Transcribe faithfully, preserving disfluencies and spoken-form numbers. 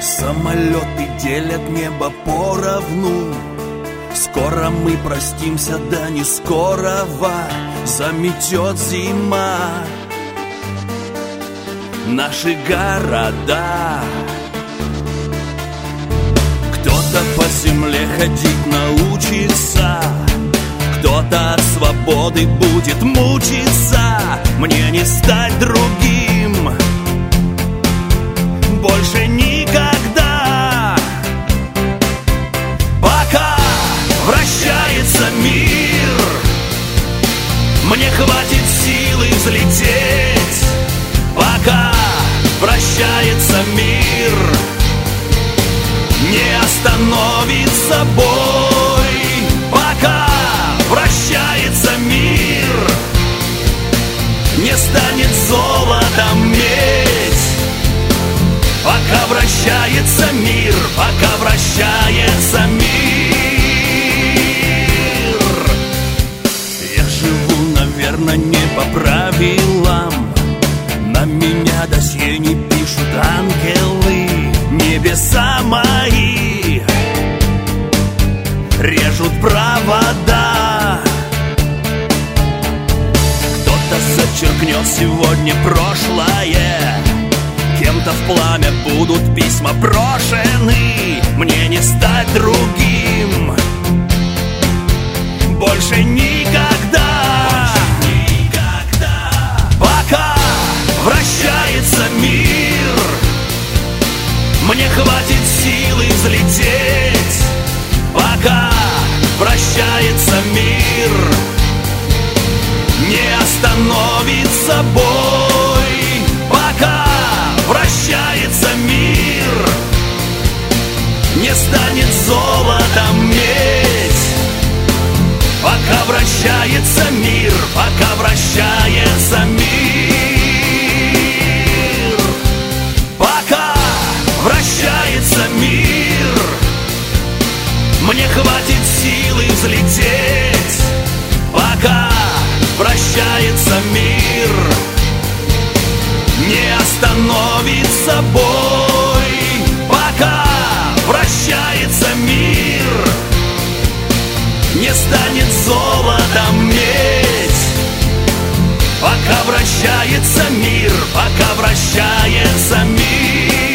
Самолеты делят небо поровну. Скоро мы простимся, да не скорого заметет зима наши города. Кто-то по земле ходить научится, кто-то от свободы будет мучиться. Мне не стать другим больше никогда, пока вращается мир. Мне хватит силы взлететь, пока вращается мир. Не остановится бой, пока вращается мир. Не станет золотом медь, пока вращается мир, пока вращается мир. Я живу, наверное, не по правилам. На меня досье не пишут ангелы. Небеса мои режут провода. Кто-то зачеркнет сегодня прошлое, кем-то в пламя будут письма брошены. Мне не стать другим больше никогда, больше никогда. Пока вращается мир, мне хватит силы взлететь, пока вращается мир. Не остановится бой, пока вращается мир. Не станет золотом медь, пока вращается мир, пока вращается мир. Пока вращается мир, мне хватит силы взлететь, пока вращается мир. Не остановится бой, пока вращается мир. Не станет золотом медь, пока вращается мир, пока вращается мир.